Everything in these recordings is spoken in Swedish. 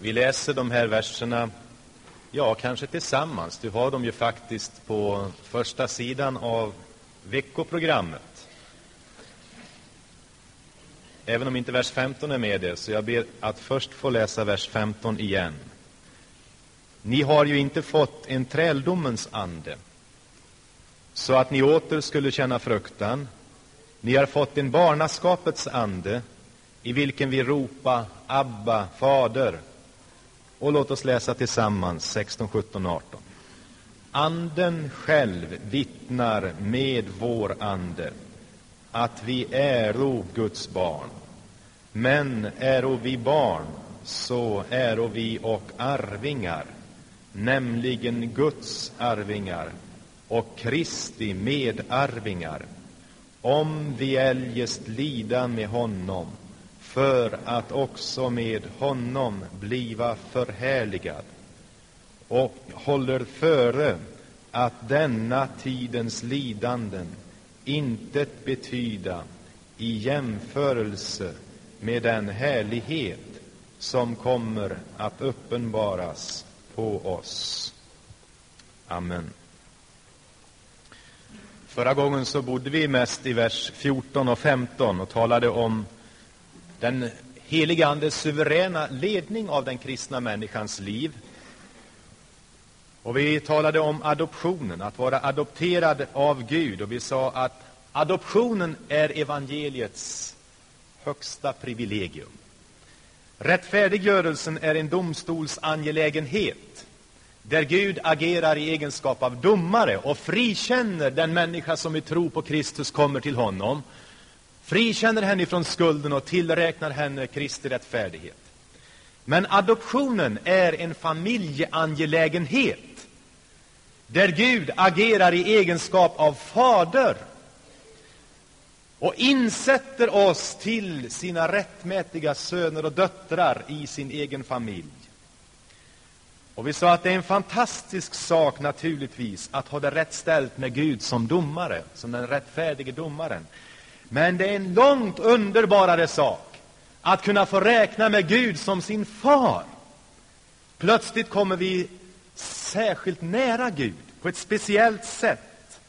Vi läser de här verserna, kanske tillsammans. Du har dem ju faktiskt på första sidan av veckoprogrammet. Även om inte vers 15 är med det, så jag ber att först få läsa vers 15 igen. Ni har ju inte fått en träldomens ande, så att ni åter skulle känna fruktan. Ni har fått en barnaskapets ande, i vilken vi ropar Abba, Fader. Och låt oss läsa tillsammans 16, 17, 18. Anden själv vittnar med vår ande att vi äro Guds barn. Men äro vi barn, så äro vi och arvingar, nämligen Guds arvingar och Kristi medarvingar, om vi eljest lida med honom, för att också med honom bliva förhärligad, och håller före att denna tidens lidanden intet betyda i jämförelse med den härlighet som kommer att uppenbaras på oss. Amen. Förra gången så bodde vi mest i vers 14 och 15 och talade om den heliga Andes suveräna ledning av den kristna människans liv. Och vi talade om adoptionen, att vara adopterad av Gud. Och vi sa att adoptionen är evangeliets högsta privilegium. Rättfärdiggörelsen är en domstolsangelägenhet, där Gud agerar i egenskap av domare och frikänner den människa som i tro på Kristus kommer till honom, frikänner henne från skulden och tillräknar henne Kristi rättfärdighet. Men adoptionen är en familjeangelägenhet, där Gud agerar i egenskap av fader och insätter oss till sina rättmätiga söner och döttrar i sin egen familj. Och vi sa att det är en fantastisk sak naturligtvis att ha det rätt ställt med Gud som domare, som den rättfärdige domaren. Men det är en långt underbarare sak att kunna få räkna med Gud som sin far. Plötsligt kommer vi särskilt nära Gud på ett speciellt sätt.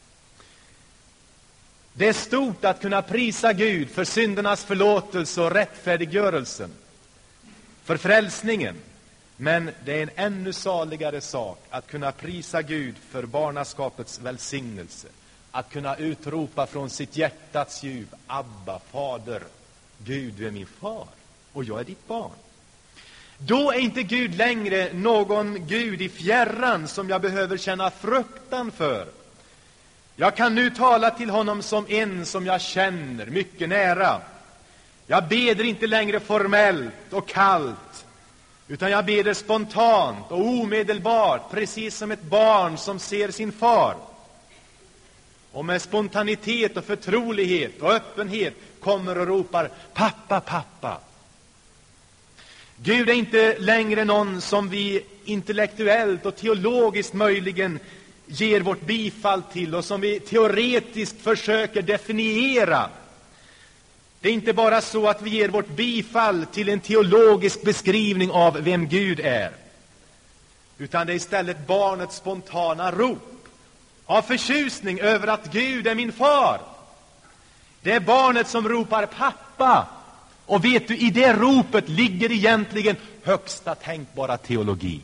Det är stort att kunna prisa Gud för syndernas förlåtelse och rättfärdiggörelsen, för frälsningen. Men det är en ännu saligare sak att kunna prisa Gud för barnaskapets välsignelse. Att kunna utropa från sitt hjärtats djup: Abba, Fader, Gud, du är min far och jag är ditt barn. Då är inte Gud längre någon Gud i fjärran som jag behöver känna fruktan för. Jag kan nu tala till honom som en som jag känner mycket nära. Jag beder inte längre formellt och kallt, utan jag beder spontant och omedelbart, precis som ett barn som ser sin far. Och med spontanitet och förtrolighet och öppenhet kommer och ropar: pappa, pappa. Gud är inte längre någon som vi intellektuellt och teologiskt möjligen ger vårt bifall till och som vi teoretiskt försöker definiera. Det är inte bara så att vi ger vårt bifall till en teologisk beskrivning av vem Gud är, utan det är istället barnets spontana rop av förtjusning över att Gud är min far. Det är barnet som ropar pappa. Och vet du, i det ropet ligger egentligen högsta tänkbara teologi.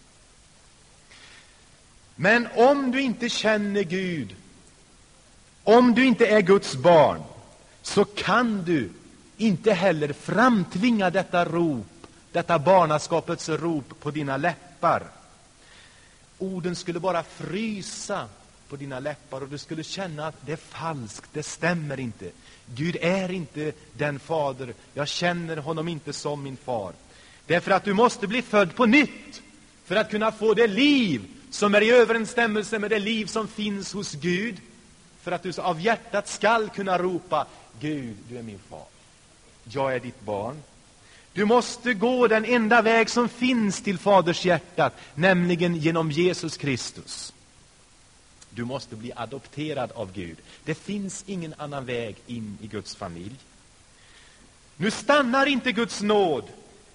Men om du inte känner Gud, om du inte är Guds barn, så kan du inte heller framtvinga detta rop, detta barnaskapets rop på dina läppar. Orden skulle bara frysa på dina läppar och du skulle känna att det är falskt, det stämmer inte. Gud är inte den fader, jag känner honom inte som min far. Därför att du måste bli född på nytt för att kunna få det liv som är i överensstämmelse med det liv som finns hos Gud. För att du av hjärtat skall kunna ropa: Gud, du är min far, jag är ditt barn. Du måste gå den enda väg som finns till faders hjärtat, nämligen genom Jesus Kristus. Du måste bli adopterad av Gud. Det finns ingen annan väg in i Guds familj. Nu stannar inte Guds nåd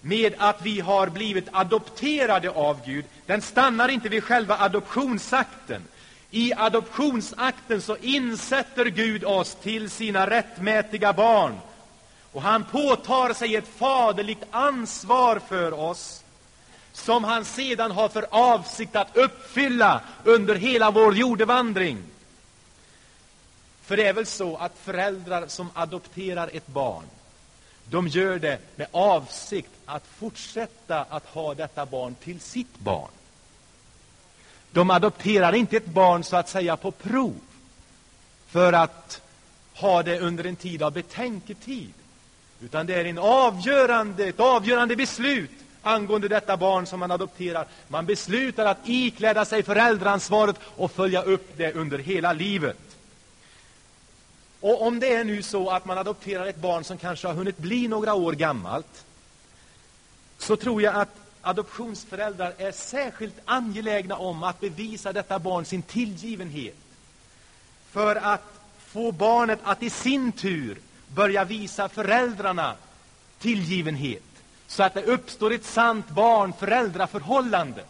med att vi har blivit adopterade av Gud, den stannar inte vid själva adoptionsakten. I adoptionsakten så insätter Gud oss till sina rättmätiga barn. Och han påtar sig ett faderligt ansvar för oss, som han sedan har för avsikt att uppfylla under hela vår jordevandring. För det är väl så att föräldrar som adopterar ett barn, de gör det med avsikt att fortsätta att ha detta barn till sitt barn. De adopterar inte ett barn så att säga på prov för att ha det under en tid av betänketid, utan det är ett avgörande beslut angående detta barn som man adopterar. Man beslutar att ikläda sig föräldraansvaret och följa upp det under hela livet. Och om det är nu så att man adopterar ett barn som kanske har hunnit bli några år gammalt, så tror jag att adoptionsföräldrar är särskilt angelägna om att bevisa detta barn sin tillgivenhet, för att få barnet att i sin tur börja visa föräldrarna tillgivenhet, så att det uppstår ett sant barn-föräldraförhållande,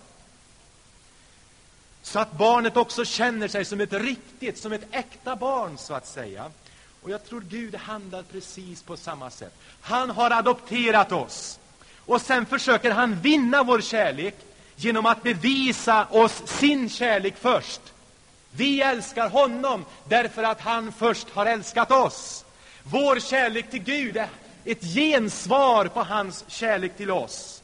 så att barnet också känner sig som ett riktigt, som ett äkta barn, så att säga. Och jag tror Gud handlar precis på samma sätt. Han har adopterat oss, och sen försöker han vinna vår kärlek genom att bevisa oss sin kärlek först. Vi älskar honom därför att han först har älskat oss. Vår kärlek till Gud är ett gensvar på hans kärlek till oss.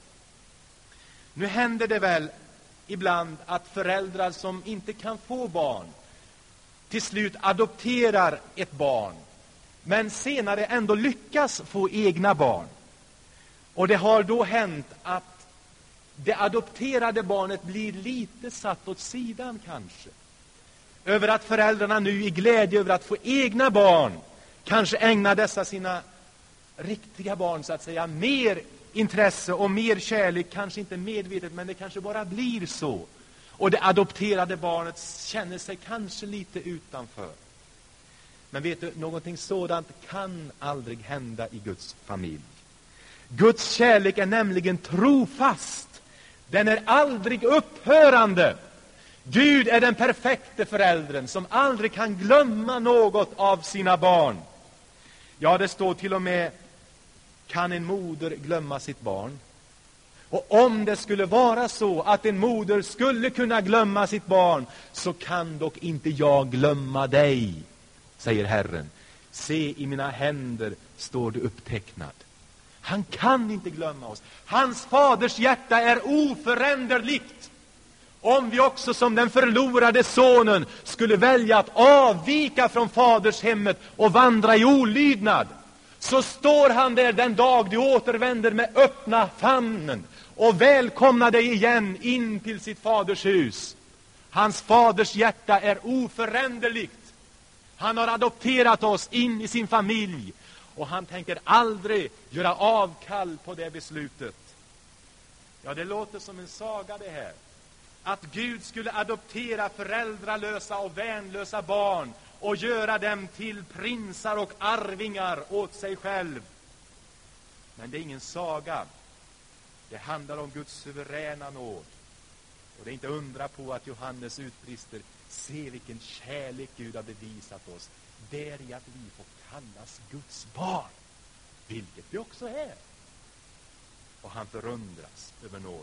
Nu händer det väl ibland att föräldrar som inte kan få barn till slut adopterar ett barn, men senare ändå lyckas få egna barn. Och det har då hänt att det adopterade barnet blir lite satt åt sidan kanske, över att föräldrarna nu i glädje över att få egna barn kanske ägnar dessa sina riktiga barn, så att säga, mer intresse och mer kärlek, kanske inte medvetet, men det kanske bara blir så. Och det adopterade barnet känner sig kanske lite utanför. Men vet du, någonting sådant kan aldrig hända i Guds familj. Guds kärlek är nämligen trofast. Den är aldrig upphörande. Gud är den perfekte föräldern som aldrig kan glömma något av sina barn. Ja, det står till och med: kan en moder glömma sitt barn? Och om det skulle vara så att en moder skulle kunna glömma sitt barn, så kan dock inte jag glömma dig, säger Herren. Se, i mina händer står du upptecknad. Han kan inte glömma oss. Hans faders hjärta är oföränderligt. Om vi också som den förlorade sonen skulle välja att avvika från faders hemmet och vandra i olydnad, så står han där den dag du återvänder med öppna famnen och välkomnar dig igen in till sitt faders hus. Hans faders hjärta är oföränderligt. Han har adopterat oss in i sin familj, och han tänker aldrig göra avkall på det beslutet. Ja, det låter som en saga det här. Att Gud skulle adoptera föräldralösa och vänlösa barn och göra dem till prinsar och arvingar åt sig själv. Men det är ingen saga. Det handlar om Guds suveräna nåd. Och det är inte undra på att Johannes utbrister: se vilken kärlek Gud har bevisat oss, där i att vi får kallas Guds barn, vilket vi också är. Och han förundras över nåden.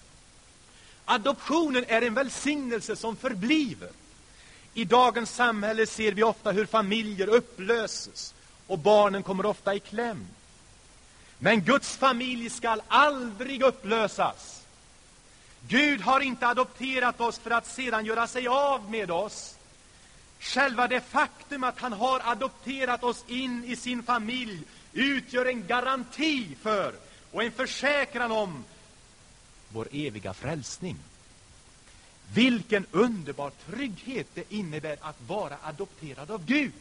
Adoptionen är en välsignelse som förbliver. I dagens samhälle ser vi ofta hur familjer upplöses och barnen kommer ofta i kläm. Men Guds familj skall aldrig upplösas. Gud har inte adopterat oss för att sedan göra sig av med oss. Själva det faktum att han har adopterat oss in i sin familj utgör en garanti för och en försäkran om vår eviga frälsning. Vilken underbar trygghet det innebär att vara adopterad av Gud.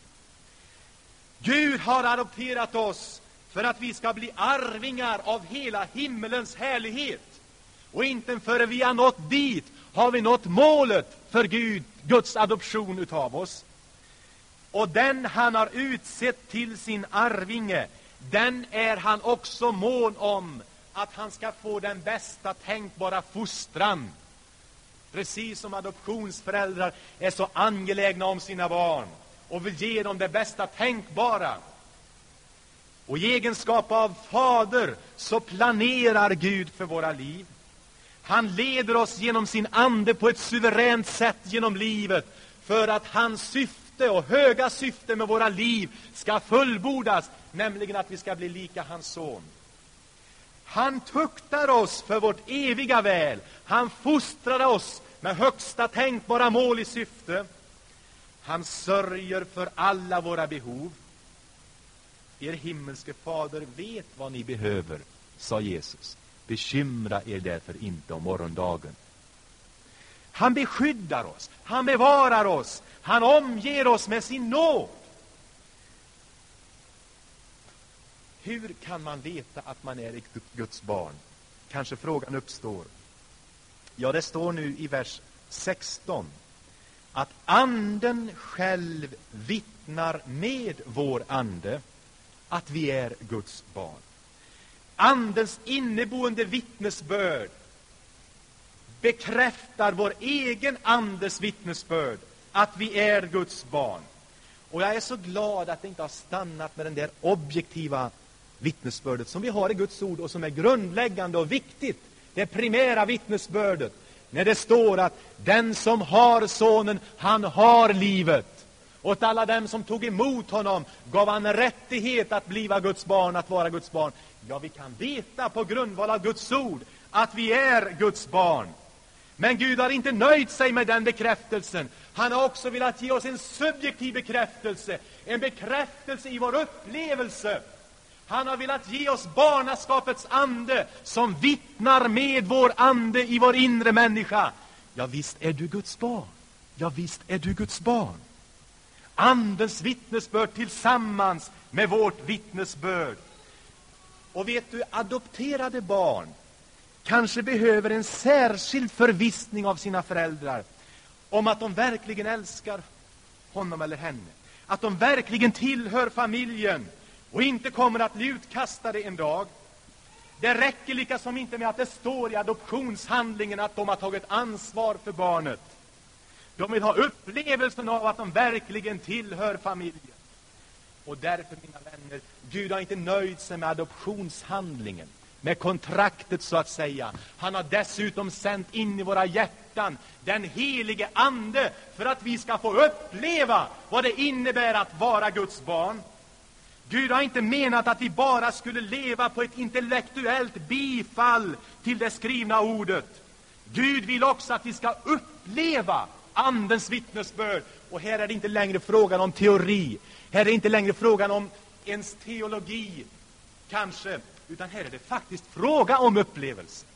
Gud har adopterat oss för att vi ska bli arvingar av hela himmelens härlighet. Och inte förrän vi har nått dit har vi nått målet för Guds adoption utav oss. Och den han har utsett till sin arvinge, den är han också mån om att han ska få den bästa tänkbara fostran. Precis som adoptionsföräldrar är så angelägna om sina barn och vill ge dem det bästa tänkbara. Och i egenskap av fader så planerar Gud för våra liv. Han leder oss genom sin ande på ett suveränt sätt genom livet för att hans syfte och höga syfte med våra liv ska fullbordas, nämligen att vi ska bli lika hans son. Han tuktar oss för vårt eviga väl. Han fostrar oss med högsta tänkbara mål i syfte. Han sörjer för alla våra behov. Er himmelske fader vet vad ni behöver, sa Jesus. Bekymra er därför inte om morgondagen. Han beskyddar oss, han bevarar oss, han omger oss med sin nåd. Hur kan man veta att man är ett Guds barn? Kanske frågan uppstår. Ja, det står nu i vers 16 att anden själv vittnar med vår ande att vi är Guds barn. Andens inneboende vittnesbörd bekräftar vår egen andes vittnesbörd att vi är Guds barn. Och jag är så glad att det inte har stannat med den där objektiva vittnesbördet som vi har i Guds ord och som är grundläggande och viktigt. Det primära vittnesbördet. När det står att den som har sonen, han har livet. Och åt alla dem som tog emot honom gav han rättighet att bliva Guds barn, att vara Guds barn. Ja, vi kan veta på grundval av Guds ord att vi är Guds barn. Men Gud har inte nöjt sig med den bekräftelsen. Han har också velat ge oss en subjektiv bekräftelse. En bekräftelse i vår upplevelse. Han har velat ge oss barnaskapets ande som vittnar med vår ande i vår inre människa. Ja, visst är du Guds barn. Ja, visst är du Guds barn. Andens vittnesbörd tillsammans med vårt vittnesbörd. Och vet du, adopterade barn kanske behöver en särskild förvissning av sina föräldrar om att de verkligen älskar honom eller henne. Att de verkligen tillhör familjen och inte kommer att bli utkastade en dag. Det räcker lika som inte med att det står i adoptionshandlingen att de har tagit ansvar för barnet. De vill ha upplevelsen av att de verkligen tillhör familjen. Och därför, mina vänner, Gud har inte nöjt sig med adoptionshandlingen, med kontraktet så att säga. Han har dessutom sänt in i våra hjärtan den helige ande för att vi ska få uppleva vad det innebär att vara Guds barn. Gud har inte menat att vi bara skulle leva på ett intellektuellt bifall till det skrivna ordet. Gud vill också att vi ska uppleva andens vittnesbörd. Och här är det inte längre frågan om teori. Här är det inte längre frågan om ens teologi, kanske. Utan här är det faktiskt fråga om upplevelse.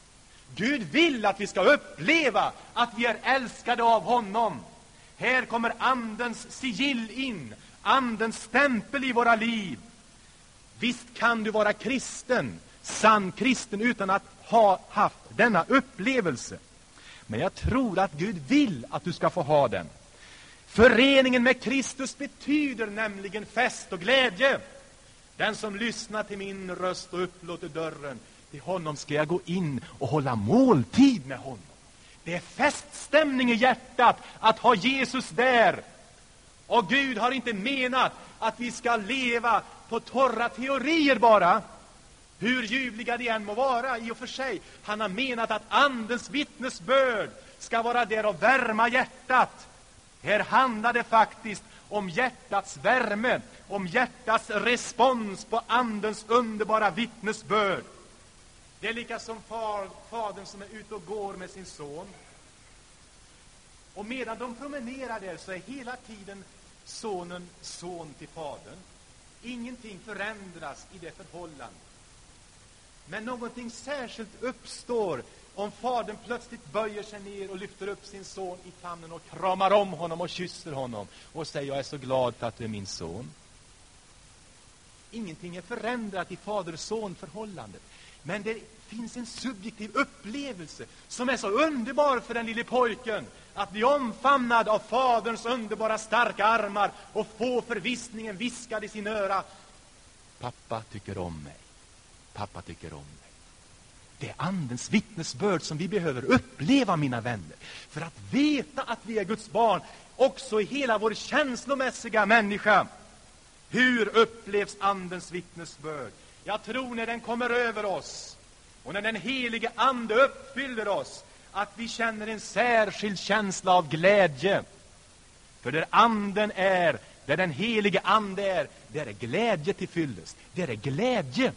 Gud vill att vi ska uppleva att vi är älskade av honom. Här kommer andens sigill in. Andens stämpel i våra liv. Visst kan du vara kristen, sann kristen, utan att ha haft denna upplevelse. Men jag tror att Gud vill att du ska få ha den. Föreningen med Kristus betyder nämligen fest och glädje. Den som lyssnar till min röst och upplåter dörren, till honom ska jag gå in och hålla måltid med honom. Det är feststämning i hjärtat att ha Jesus där. Och Gud har inte menat att vi ska leva på torra teorier bara, hur ljuvliga de än må vara i och för sig. Han har menat att andens vittnesbörd ska vara där och värma hjärtat. Här handlar det faktiskt om hjärtats värme, om hjärtats respons på andens underbara vittnesbörd. Det är lika som fadern som är ute och går med sin son. Och medan de promenerar där så är hela tiden sonen son till fadern. Ingenting förändras i det förhållandet. Men någonting särskilt uppstår om fadern plötsligt böjer sig ner och lyfter upp sin son i famnen och kramar om honom och kysser honom och säger: jag är så glad för att du är min son. Ingenting är förändrat i fader-son-förhållandet. Men det finns en subjektiv upplevelse som är så underbar för den lille pojken, att bli omfamnad av faderns underbara starka armar och få förvissningen viskad i sin öra: pappa tycker om mig. Pappa tycker om mig. Det är andens vittnesbörd som vi behöver uppleva, mina vänner, för att veta att vi är Guds barn, också i hela vår känslomässiga människa. Hur upplevs andens vittnesbörd? Jag tror när den kommer över oss och när den helige ande uppfyller oss, att vi känner en särskild känsla av glädje. För där anden är, där den helige ande är, där är glädje till fyllest. Där är glädje.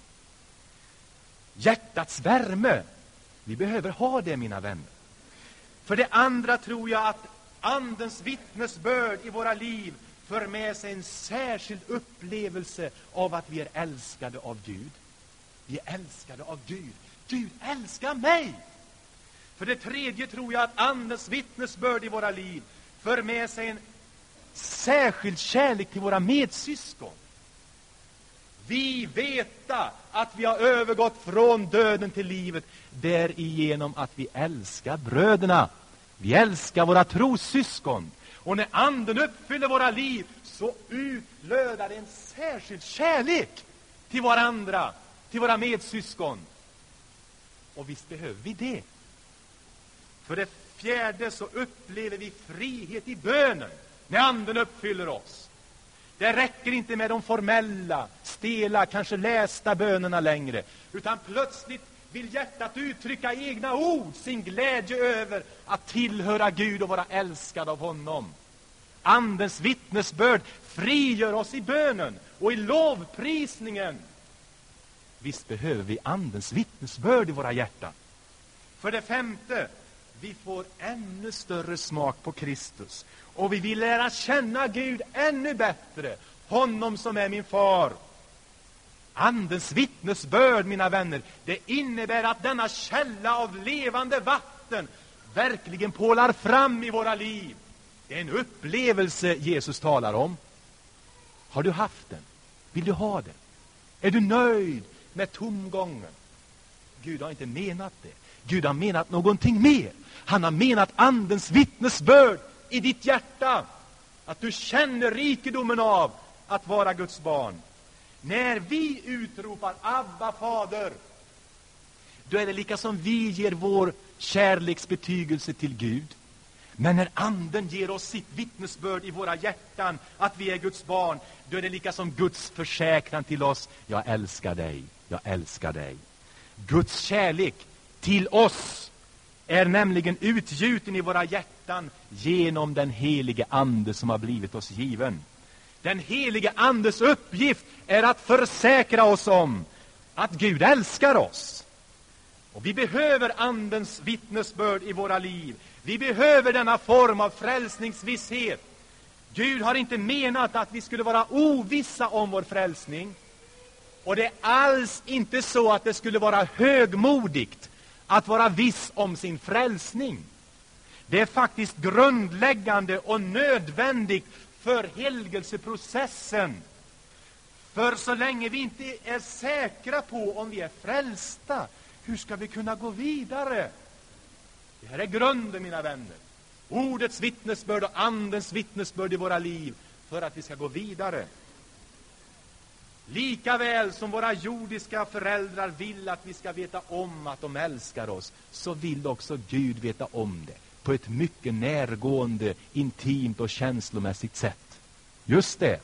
Hjärtats värme. Vi behöver ha det, mina vänner. För det andra tror jag att andens vittnesbörd i våra liv för med sig en särskild upplevelse av att vi är älskade av Gud. Vi är älskade av Gud. Gud älskar mig. För det tredje tror jag att andens vittnesbörd i våra liv för med sig en särskild kärlek till våra medsyskon. Vi vet att vi har övergått från döden till livet därigenom att vi älskar bröderna. Vi älskar våra trossyskon. Och när anden uppfyller våra liv så utlödar en särskild kärlek till varandra, till våra medsyskon. Och visst behöver vi det. För det fjärde så upplever vi frihet i bönen när anden uppfyller oss. Det räcker inte med de formella, stela, kanske lästa bönerna längre, utan plötsligt vill hjärtat uttrycka egna ord, sin glädje över att tillhöra Gud och vara älskad av honom. Andens vittnesbörd frigör oss i bönen och i lovprisningen. Visst behöver vi andens vittnesbörd i våra hjärtan. För det femte, vi får ännu större smak på Kristus. Och vi vill lära känna Gud ännu bättre. Honom som är min far. Andens vittnesbörd, mina vänner, det innebär att denna källa av levande vatten verkligen pålar fram i våra liv. Det är en upplevelse Jesus talar om. Har du haft den? Vill du ha den? Är du nöjd med tomgången? Gud har inte menat det. Gud har menat någonting mer. Han har menat andens vittnesbörd i ditt hjärta. Att du känner rikedomen av att vara Guds barn. När vi utropar Abba, Fader, då är det lika som vi ger vår kärleksbetygelse till Gud. Men när anden ger oss sitt vittnesbörd i våra hjärtan att vi är Guds barn, då är det lika som Guds försäkran till oss: jag älskar dig, jag älskar dig. Guds kärlek till oss är nämligen utgjuten i våra hjärtan genom den helige ande som har blivit oss given. Den helige andes uppgift är att försäkra oss om att Gud älskar oss. Och vi behöver andens vittnesbörd i våra liv. Vi behöver denna form av frälsningsvisshet. Gud har inte menat att vi skulle vara ovissa om vår frälsning. Och det är alls inte så att det skulle vara högmodigt att vara viss om sin frälsning. Det är faktiskt grundläggande och nödvändigt för helgelseprocessen. För så länge vi inte är säkra på om vi är frälsta, hur ska vi kunna gå vidare? Det här är grunden, mina vänner. Ordets vittnesbörd och andens vittnesbörd i våra liv för att vi ska gå vidare. Lika väl som våra jordiska föräldrar vill att vi ska veta om att de älskar oss, så vill också Gud veta om det på ett mycket närgående, intimt och känslomässigt sätt. Just det.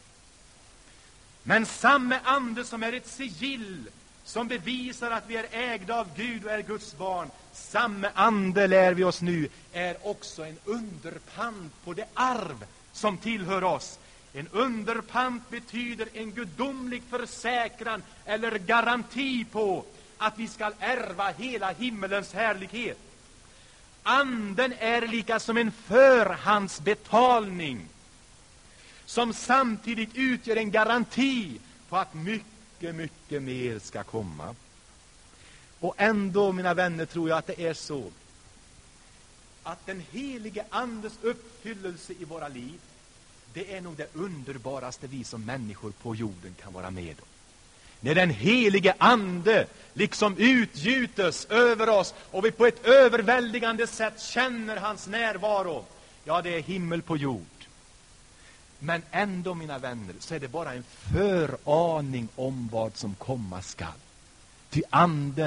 Men samme ande som är ett sigill som bevisar att vi är ägda av Gud och är Guds barn, samme ande, lär vi oss nu, är också en underpant på det arv som tillhör oss. En underpant betyder en gudomlig försäkran eller garanti på att vi ska ärva hela himmelens härlighet. Anden är lika som en förhandsbetalning som samtidigt utgör en garanti på att mycket, mycket mer ska komma. Och ändå, mina vänner, tror jag att det är så att den helige andes uppfyllelse i våra liv, det är nog det underbaraste vi som människor på jorden kan vara med om. När den helige ande liksom utgjuts över oss och vi på ett överväldigande sätt känner hans närvaro, ja, det är himmel på jord. Men ändå, mina vänner, så är det bara en föraning om vad som komma skall. Ty anden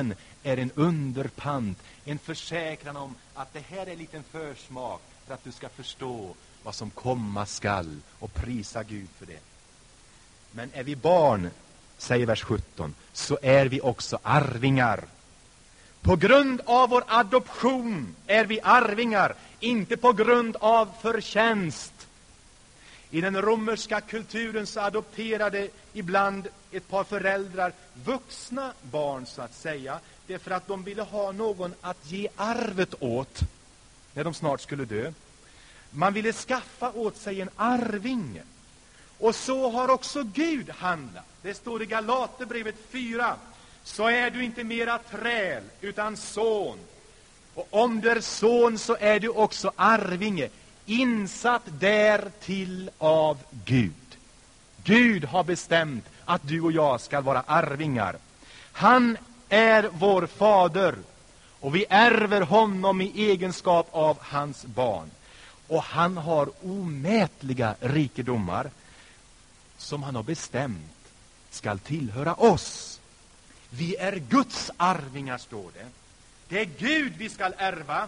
är en underpant, en försäkran om att det här är en liten försmak för att du ska förstå vad som komma skall, och prisa Gud för det. Men är vi barn, säger vers 17, så är vi också arvingar. På grund av vår adoption är vi arvingar, inte på grund av förtjänst. I den romerska kulturen så adopterade ibland ett par föräldrar vuxna barn, så att säga, därför att de ville ha någon att ge arvet åt när de snart skulle dö. Man ville skaffa åt sig en arvinge. Och så har också Gud handlat. Det står i Galaterbrevet 4. Så är du inte mera träl, utan son. Och om du är son så är du också arvinge, insatt därtill av Gud. Gud har bestämt att du och jag ska vara arvingar. Han är vår fader, och vi ärver honom i egenskap av hans barn. Och han har omätliga rikedomar som han har bestämt ska tillhöra oss. Vi är Guds arvingar, står det. Det är Gud vi ska ärva.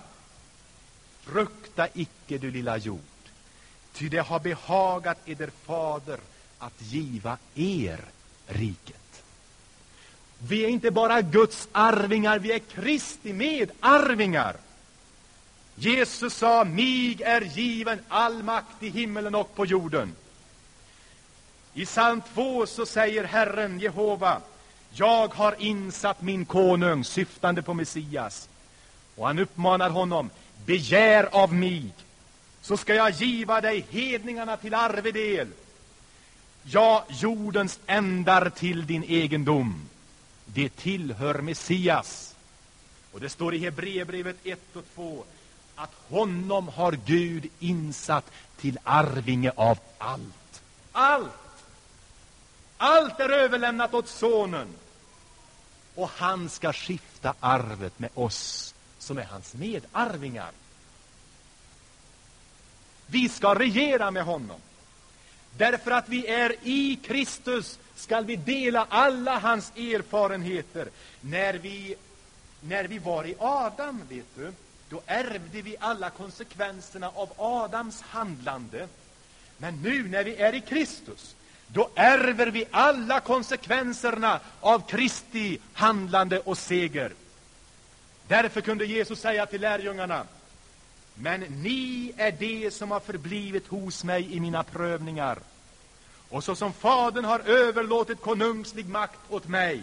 Frukta icke, du lilla jord, ty det har behagat eder fader att giva er riket. Vi är inte bara Guds arvingar, vi är Kristi medarvingar. Jesus sa, mig är given all makt i himmelen och på jorden. I psalm 2 så säger Herren Jehova, jag har insatt min konung, syftande på Messias. Och han uppmanar honom, begär av mig, så ska jag giva dig hedningarna till arvedel. Ja, jordens ändar till din egendom. Det tillhör Messias. Och det står i Hebreerbrevet 1 och 2 att honom har Gud insatt till arvinge av allt. Allt är överlämnat åt sonen. Och han ska skifta arvet med oss som är hans medarvingar. Vi ska regera med honom. Därför att vi är i Kristus ska vi dela alla hans erfarenheter. När vi var i Adam, vet du, då ärvde vi alla konsekvenserna av Adams handlande. Men nu när vi är i Kristus, då ärver vi alla konsekvenserna av Kristi handlande och seger. Därför kunde Jesus säga till lärjungarna, men ni är det som har förblivit hos mig i mina prövningar. Och så som Fadern har överlåtit konungslig makt åt mig,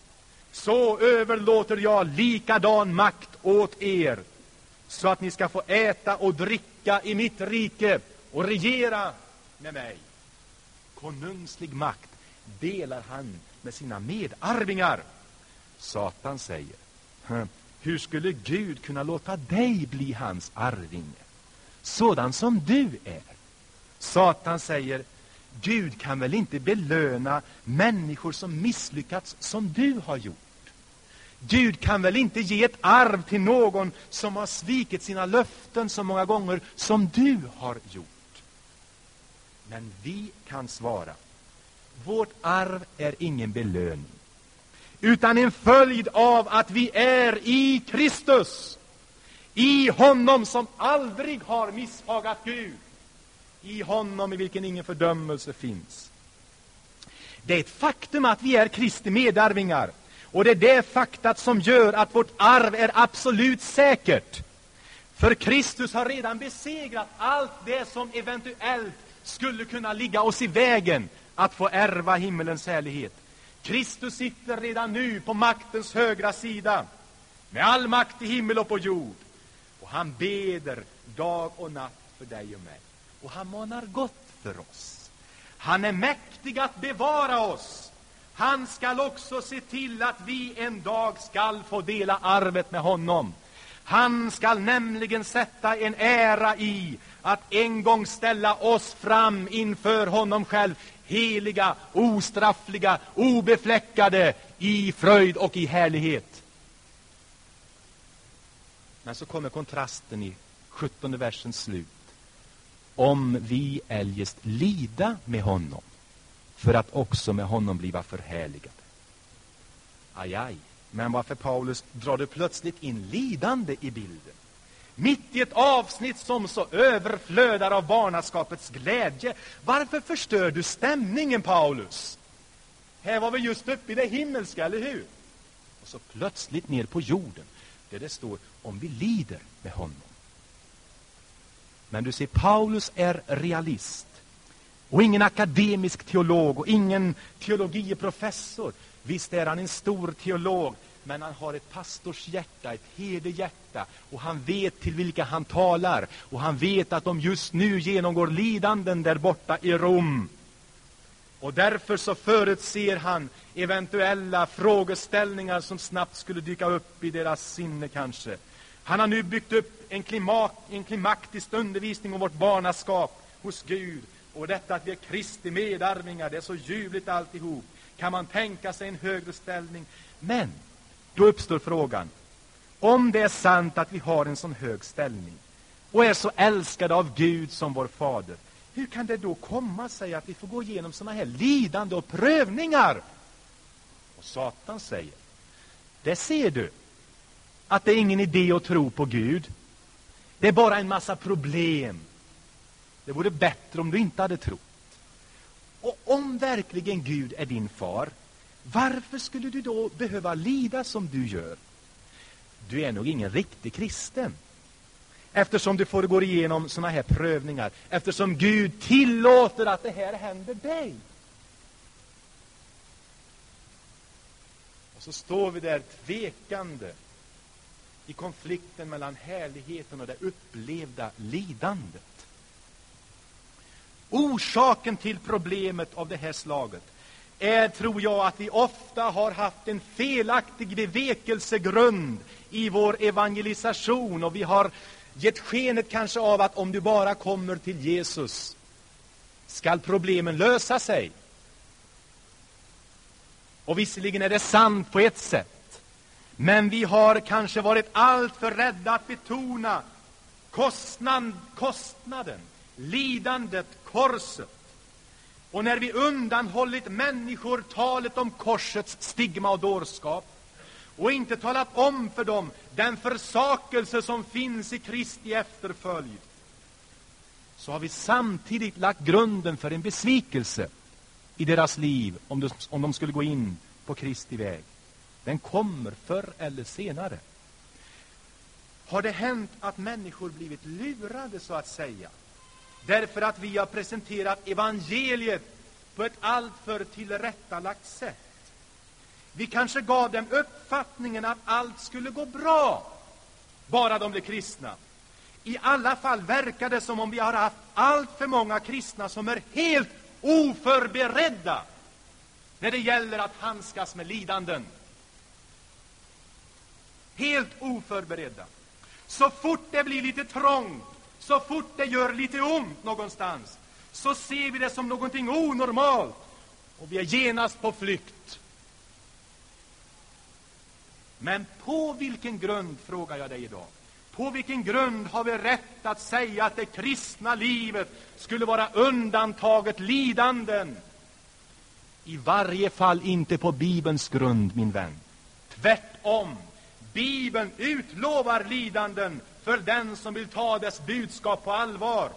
så överlåter jag likadan makt åt er, så att ni ska få äta och dricka i mitt rike och regera med mig. Konungslig makt delar han med sina medarvingar. Satan säger, hur skulle Gud kunna låta dig bli hans arvinge, sådan som du är? Satan säger, Gud kan väl inte belöna människor som misslyckats som du har gjort. Gud kan väl inte ge ett arv till någon som har svikit sina löften så många gånger som du har gjort. Men vi kan svara, vårt arv är ingen belöning, utan en följd av att vi är i Kristus, i honom som aldrig har misshagat Gud, i honom i vilken ingen fördömelse finns. Det är ett faktum att vi är Kristi medarvingar, och det är det faktat som gör att vårt arv är absolut säkert. För Kristus har redan besegrat allt det som eventuellt skulle kunna ligga oss i vägen att få ärva himmelens härlighet. Kristus sitter redan nu på maktens högra sida, med all makt i himmel och på jord. Och han beder dag och natt för dig och mig. Och han manar gott för oss. Han är mäktig att bevara oss. Han skall också se till att vi en dag skall få dela arvet med honom. Han skall nämligen sätta en ära i att en gång ställa oss fram inför honom själv, heliga, ostraffliga, obefläckade, i fröjd och i härlighet. Men så kommer kontrasten i 17:e versens slut. Om vi eljest lida med honom, för att också med honom bliva förhärligade. Aj, aj. Men varför, Paulus, drar du plötsligt in lidande i bilden? Mitt i ett avsnitt som så överflödar av barnaskapets glädje. Varför förstör du stämningen, Paulus? Här var vi just uppe i det himmelska, eller hur? Och så plötsligt ner på jorden, där det står om vi lider med honom. Men du ser, Paulus är realist. Och ingen akademisk teolog och ingen teologiprofessor. Visst är han en stor teolog, men han har ett pastors hjärta, ett herdehjärta. Och han vet till vilka han talar. Och han vet att de just nu genomgår lidanden där borta i Rom. Och därför så förutser han eventuella frågeställningar som snabbt skulle dyka upp i deras sinne kanske. Han har nu byggt upp en klimaktisk undervisning om vårt barnaskap hos Gud. Och detta att vi är Kristi medarvingar, det är så ljuvligt alltihop. Kan man tänka sig en högre ställning? Men då uppstår frågan, om det är sant att vi har en sån hög ställning och är så älskade av Gud som vår fader, hur kan det då komma sig att vi får gå igenom såna här lidande och prövningar? Och Satan säger, det ser du, att det är ingen idé att tro på Gud. Det är bara en massa problem. Det vore bättre om du inte hade trott. Och om verkligen Gud är din far, varför skulle du då behöva lida som du gör? Du är nog ingen riktig kristen, eftersom du får gå igenom såna här prövningar, eftersom Gud tillåter att det här händer dig. Och så står vi där tvekande i konflikten mellan härligheten och det upplevda lidandet. Orsaken till problemet av det här slaget är, tror jag, att vi ofta har haft en felaktig bevekelsegrund i vår evangelisation, och vi har gett skenet kanske av att om du bara kommer till Jesus skall problemen lösa sig. Och visserligen är det sant på ett sätt, men vi har kanske varit allt för rädda att betona kostnaden, lidandet, korset. Och när vi undanhållit människor talet om korsets stigma och dårskap och inte talat om för dem den försakelse som finns i Kristi efterföljd, så har vi samtidigt lagt grunden för en besvikelse i deras liv om de skulle gå in på Kristi väg. Den kommer förr eller senare. Har det hänt att människor blivit lurade, så att säga, därför att vi har presenterat evangeliet på ett alltför tillrättalagt sätt? Vi kanske gav dem uppfattningen att allt skulle gå bra bara de blev kristna. I alla fall verkar det som om vi har haft allt för många kristna som är helt oförberedda när det gäller att handskas med lidanden. Helt oförberedda. Så fort det blir lite trångt, så fort det gör lite ont någonstans, så ser vi det som någonting onormalt och vi är genast på flykt. Men på vilken grund, frågar jag dig idag, på vilken grund har vi rätt att säga att det kristna livet skulle vara undantaget lidanden? I varje fall inte på Bibelns grund, min vän. Tvärtom, Bibeln utlovar lidanden för den som vill ta dess budskap på allvar.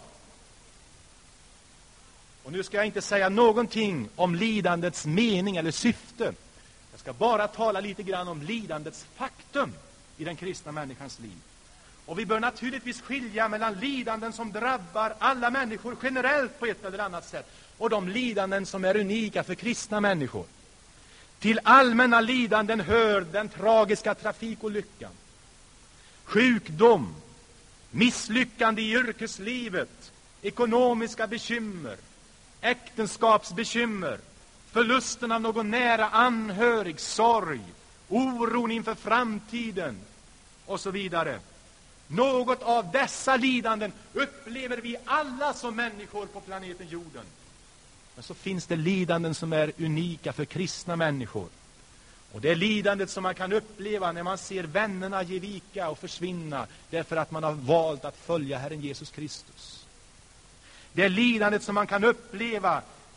Och nu ska jag inte säga någonting om lidandets mening eller syfte. Jag ska bara tala lite grann om lidandets faktum i den kristna människans liv. Och vi bör naturligtvis skilja mellan lidanden som drabbar alla människor generellt på ett eller annat sätt och de lidanden som är unika för kristna människor. Till allmänna lidanden hör den tragiska trafikolyckan, sjukdom, misslyckande i yrkeslivet, ekonomiska bekymmer, äktenskapsbekymmer, förlusten av någon nära anhörig, sorg, oron inför framtiden och så vidare. Något av dessa lidanden upplever vi alla som människor på planeten jorden. Men så finns det lidanden som är unika för kristna människor. Och det är lidandet som man kan uppleva när man ser vännerna ge vika och försvinna därför att man har valt att följa Herren Jesus Kristus. Det är lidandet som man kan uppleva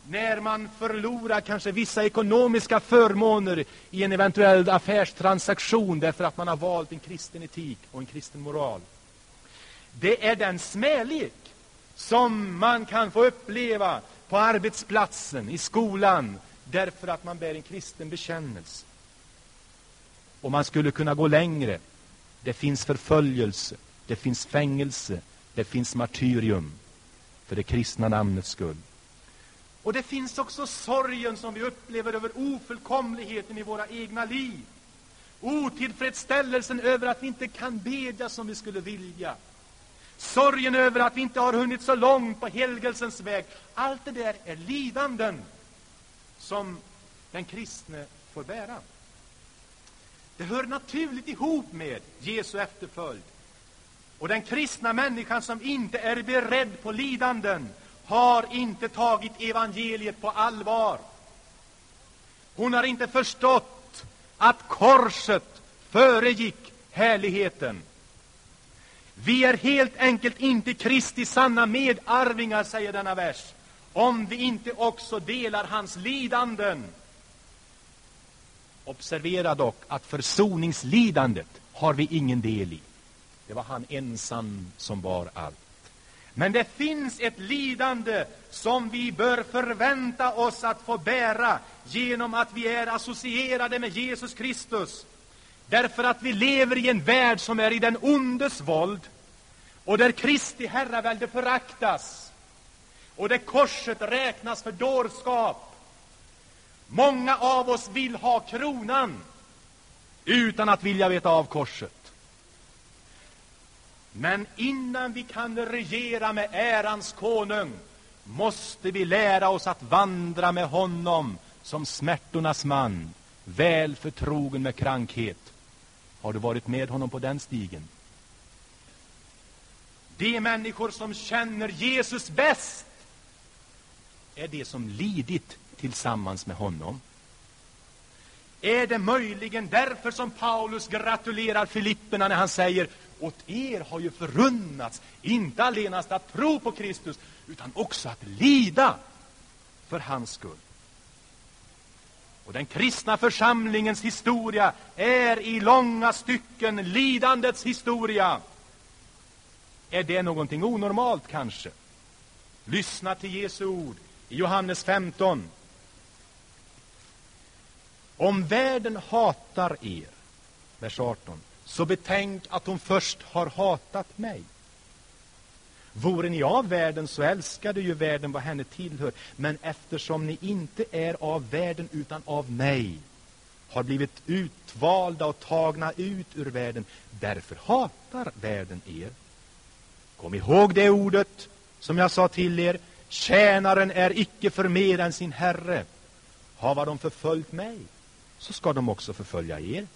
när man förlorar kanske vissa ekonomiska förmåner i en eventuell affärstransaktion därför att man har valt en kristen etik och en kristen moral. Det är den smälek som man kan få uppleva på arbetsplatsen, i skolan, därför att man bär en kristen bekännelse. Och man skulle kunna gå längre. Det finns förföljelse, det finns fängelse, det finns martyrium för det kristna namnets skull. Och det finns också sorgen som vi upplever över ofullkomligheten i våra egna liv. Otillfredsställelsen över att vi inte kan bedja som vi skulle vilja. Sorgen över att vi inte har hunnit så långt på helgelsens väg. Allt det där är lidanden som den kristne får bära. Det hör naturligt ihop med Jesu efterföljd. Och den kristna människan som inte är beredd på lidanden har inte tagit evangeliet på allvar. Hon har inte förstått att korset föregick härligheten. Vi är helt enkelt inte Kristi sanna medarvingar, säger denna vers, om vi inte också delar hans lidanden. Observera dock att försoningslidandet har vi ingen del i. Det var han ensam som bar allt. Men det finns ett lidande som vi bör förvänta oss att få bära genom att vi är associerade med Jesus Kristus. Därför att vi lever i en värld som är i den ondes våld och där Kristi herravälde föraktas och där korset räknas för dårskap. Många av oss vill ha kronan utan att vilja veta av korset. Men innan vi kan regera med ärans konung måste vi lära oss att vandra med honom som smärtornas man, väl förtrogen med krankhet. Har du varit med honom på den stigen? De människor som känner Jesus bäst är de som lidit tillsammans med honom. Är det möjligen därför som Paulus gratulerar Filipperna när han säger: åt er har ju förunnats inte allenast att tro på Kristus utan också att lida för hans skull. Och den kristna församlingens historia är i långa stycken lidandets historia. Är det någonting onormalt kanske? Lyssna till Jesu ord i Johannes 15. Om världen hatar er, vers 18, så betänk att hon först har hatat mig. Vore ni av världen så älskade ju världen vad henne tillhör. Men eftersom ni inte är av världen utan av mig, har blivit utvalda och tagna ut ur världen, därför hatar världen er. Kom ihåg det ordet som jag sa till er: tjänaren är icke för mer än sin herre. Har de förföljt mig, så ska de också förfölja er.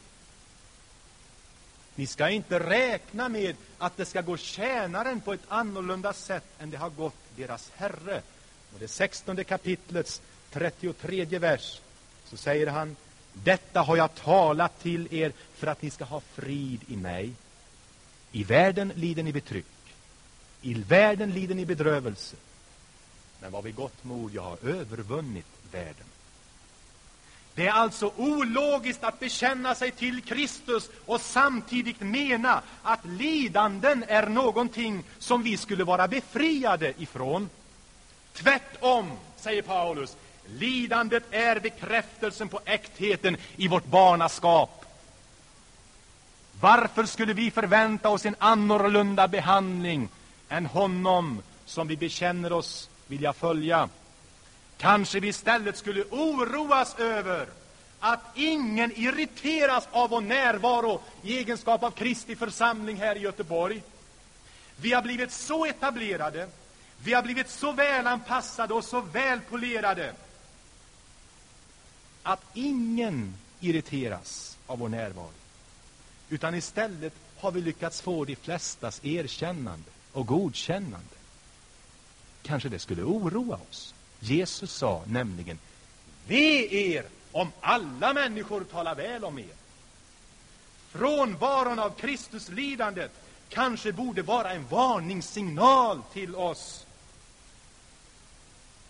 Ni ska inte räkna med att det ska gå tjänaren på ett annorlunda sätt än det har gått deras herre. Och det 16 kapitlets 33 vers, så säger han: detta har jag talat till er för att ni ska ha frid i mig. I världen lider ni betryck, i världen lider ni bedrövelse. Men vad vi gott mod, jag har övervunnit världen. Det är alltså ologiskt att bekänna sig till Kristus och samtidigt mena att lidanden är någonting som vi skulle vara befriade ifrån. Tvärtom, säger Paulus, lidandet är bekräftelsen på äktheten i vårt barnaskap. Varför skulle vi förvänta oss en annorlunda behandling än honom som vi bekänner oss vilja följa? Kanske vi istället skulle oroas över att ingen irriteras av vår närvaro i egenskap av Kristi församling här i Göteborg. Vi har blivit så etablerade, vi har blivit så välanpassade och så välpolerade att ingen irriteras av vår närvaro. Utan istället har vi lyckats få de flestas erkännande och godkännande. Kanske det skulle oroa oss. Jesus sa nämligen: ve er om alla människor talar väl om er. Frånvaron av Kristus lidandet kanske borde vara en varningssignal till oss.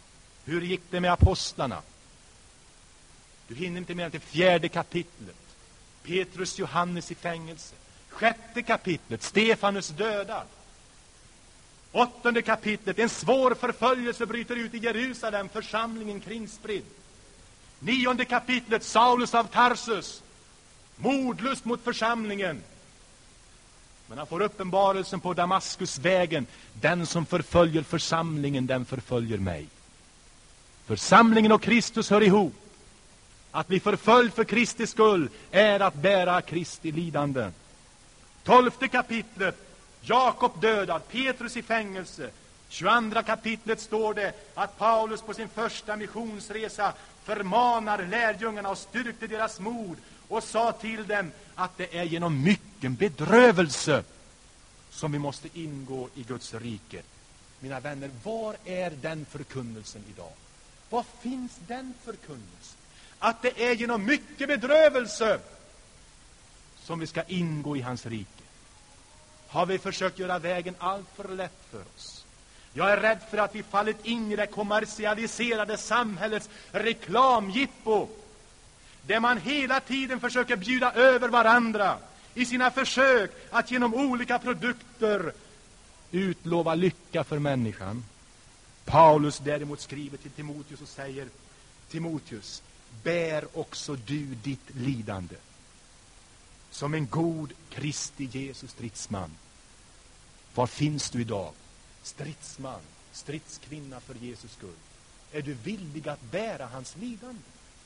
Hur gick det med apostlarna? Du hinner inte mer än till 4:e kapitlet. Petrus, Johannes i fängelse. 6:e kapitlet, Stefanus dödad. 8:e kapitlet, en svår förföljelse bryter ut i Jerusalem, församlingen kringspridd. 9:e kapitlet, Saulus av Tarsus, mordlust mot församlingen. Men han får uppenbarelsen på Damaskusvägen: den som förföljer församlingen, den förföljer mig. Församlingen och Kristus hör ihop. Att bli förföljd för Kristi skull är att bära Kristi lidande. 12:e kapitlet, Jakob dödad, Petrus i fängelse. 22:a kapitlet står det att Paulus på sin första missionsresa förmanar lärjungarna och styrkte deras mod och sa till dem att det är genom mycken bedrövelse som vi måste ingå i Guds rike. Mina vänner, var är den förkunnelsen idag? Var finns den förkunnelsen? Att det är genom mycket bedrövelse som vi ska ingå i hans rike. Har vi försökt göra vägen allt för lätt för oss? Jag är rädd för att vi fallit in i det kommersialiserade samhällets reklamjippo, där man hela tiden försöker bjuda över varandra i sina försök att genom olika produkter utlova lycka för människan. Paulus däremot skriver till Timoteus och säger: Timoteus, bär också du ditt lidande som en god Kristi Jesus stridsman. Var finns du idag? Stridsman, stridskvinna för Jesus skull. Är du villig att bära hans lidande?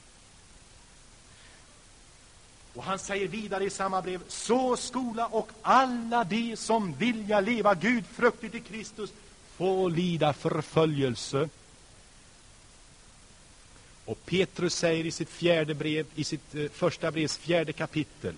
Och han säger vidare i samma brev: så skola och alla de som vilja leva gudfruktigt i Kristus få lida förföljelse. Och Petrus säger i sitt första brevs 4:e kapitel: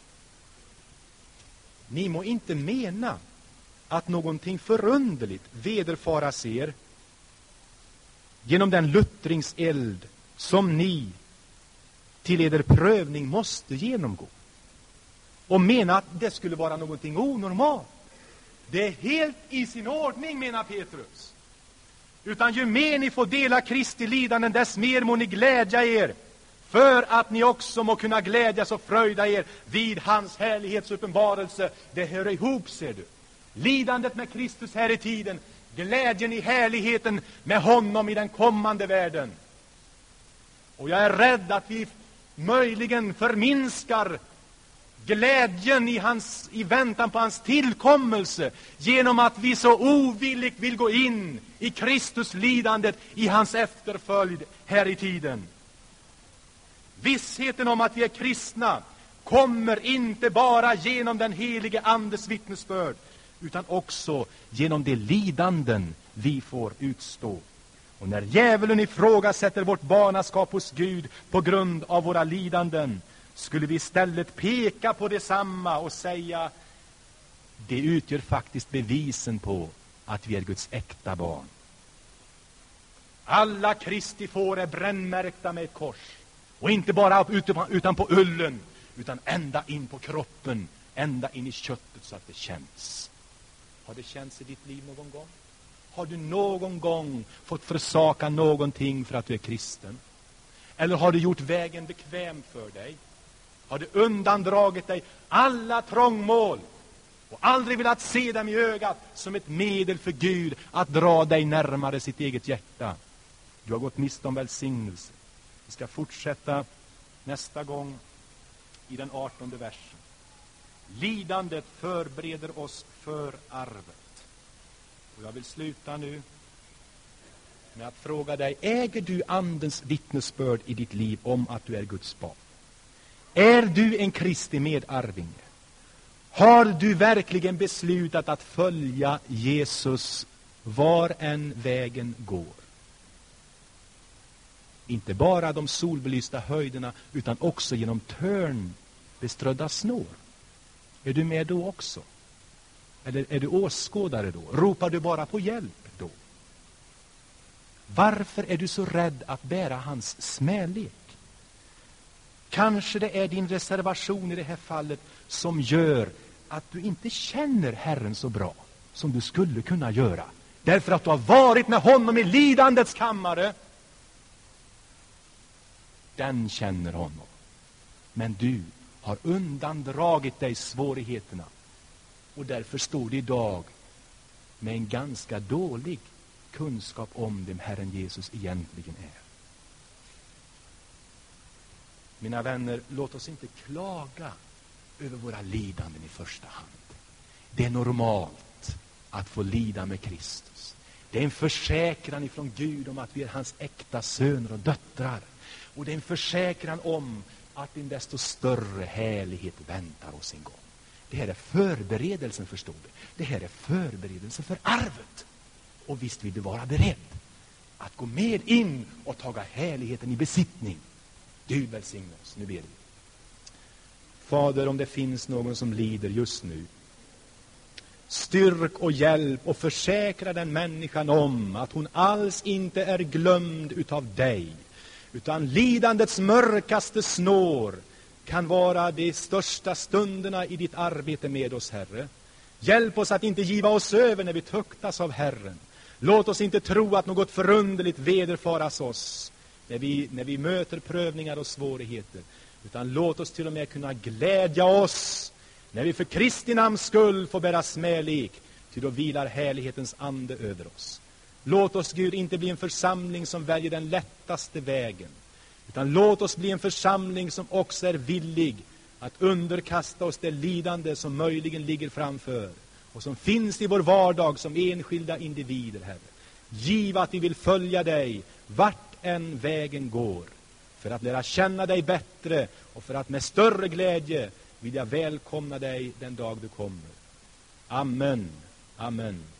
ni må inte mena att någonting förunderligt vederfaras er genom den luttringseld som ni till eder prövning måste genomgå, och mena att det skulle vara någonting onormalt. Det är helt i sin ordning, menar Petrus. Utan ju mer ni får dela Kristi lidanden, dess mer må ni glädja er, för att ni också må kunna glädjas och fröjda er vid hans härlighetsuppenbarelse. Det hör ihop, ser du. Lidandet med Kristus här i tiden, glädjen i härligheten med honom i den kommande världen. Och jag är rädd att vi möjligen förminskar glädjen i väntan på hans tillkommelse genom att vi så ovilligt vill gå in i Kristus lidandet, i hans efterföljd här i tiden. Vissheten om att vi är kristna kommer inte bara genom den helige Andes vittnesbörd, utan också genom de lidanden vi får utstå. Och när djävulen ifrågasätter vårt barnaskap hos Gud på grund av våra lidanden, skulle vi istället peka på detsamma och säga: det utgör faktiskt bevisen på att vi är Guds äkta barn. Alla Kristi får är brännmärkta med ett kors. Och inte bara utan på ullen, utan ända in på kroppen, ända in i köttet så att det känns. Har det känts i ditt liv någon gång? Har du någon gång fått försaka någonting för att du är kristen? Eller har du gjort vägen bekväm för dig? Har du undandragit dig alla trångmål och aldrig velat se dem i ögat som ett medel för Gud att dra dig närmare sitt eget hjärta? Du har gått miste om välsignelse. Vi ska fortsätta nästa gång i den 18:e versen. Lidandet förbereder oss för arvet. Och jag vill sluta nu med att fråga dig: äger du andens vittnesbörd i ditt liv om att du är Guds barn? Är du en Kristi medarvinge? Har du verkligen beslutat att följa Jesus var än vägen går? Inte bara de solbelysta höjderna, utan också genom törnbeströdda snår. Är du med då också? Eller är du åskådare då? Ropar du bara på hjälp då? Varför är du så rädd att bära hans smälek? Kanske det är din reservation i det här fallet som gör att du inte känner Herren så bra som du skulle kunna göra. Därför att du har varit med honom i lidandets kammare. den känner honom. Men du har undandragit dig svårigheterna. Och därför står det idag med en ganska dålig kunskap om vem Herren Jesus egentligen är. Mina vänner, låt oss inte klaga över våra lidanden i första hand. Det är normalt att få lida med Kristus. Det är en försäkran ifrån Gud om att vi är hans äkta söner och döttrar. Och det är en försäkran om att en desto större härlighet väntar oss en gång. Det här är förberedelsen, förstår du. Det här är förberedelsen för arvet. Och visst vill du vara beredd att gå med in och taga härligheten i besittning. Gud välsigne oss. Nu ber vi. Fader, om det finns någon som lider just nu, styrk och hjälp och försäkra den människan om att hon alls inte är glömd utav dig, utan lidandets mörkaste snår kan vara de största stunderna i ditt arbete med oss, Herre. Hjälp oss att inte giva oss över när vi tuktas av Herren. Låt oss inte tro att något förunderligt vederfaras oss när vi möter prövningar och svårigheter, utan låt oss till och med kunna glädja oss när vi för Kristi namns skull får bära smälek, ty då vilar härlighetens ande över oss. Låt oss, Gud, inte bli en församling som väljer den lättaste vägen, utan låt oss bli en församling som också är villig att underkasta oss det lidande som möjligen ligger framför och som finns i vår vardag som enskilda individer, Herre. Giv att vi vill följa dig vart än vägen går, för att lära känna dig bättre och för att med större glädje vilja välkomna dig den dag du kommer. Amen. Amen.